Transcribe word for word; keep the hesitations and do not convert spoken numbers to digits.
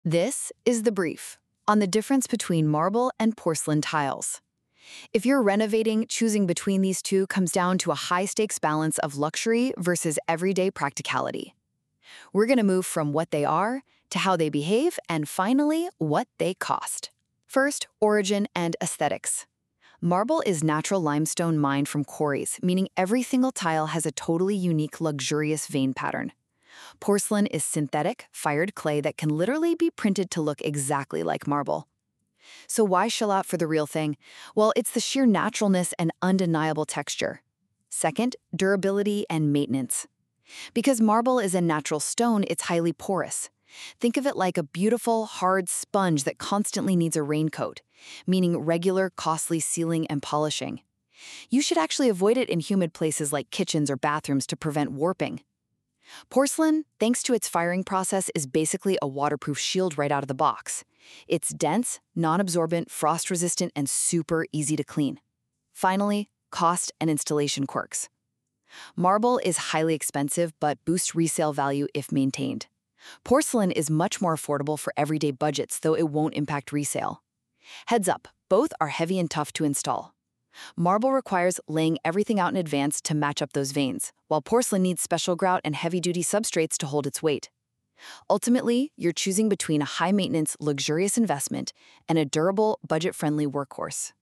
This is the brief on the difference between marble and porcelain tiles. If you're renovating, choosing between these two comes down to a high-stakes balance of luxury versus everyday practicality. We're going to move from what they are to how they behave and finally, what they cost. First, origin and aesthetics. Marble is natural limestone mined from quarries, meaning every single tile has a totally unique, luxurious vein pattern. Porcelain is synthetic, fired clay that can literally be printed to look exactly like marble. So why shell out for the real thing? Well, it's the sheer naturalness and undeniable texture. Second, durability and maintenance. Because marble is a natural stone, it's highly porous. Think of it like a beautiful, hard sponge that constantly needs a raincoat, meaning regular, costly sealing and polishing. You should actually avoid it in humid places like kitchens or bathrooms to prevent warping. Porcelain, thanks to its firing process, is basically a waterproof shield right out of the box. It's dense, non-absorbent, frost-resistant, and super easy to clean. Finally, cost and installation quirks. Marble is highly expensive but boosts resale value if maintained. Porcelain is much more affordable for everyday budgets, though it won't impact resale. Heads up, both are heavy and tough to install. Marble requires laying everything out in advance to match up those veins, while porcelain needs special grout and heavy-duty substrates to hold its weight. Ultimately, you're choosing between a high-maintenance, luxurious investment and a durable, budget-friendly workhorse.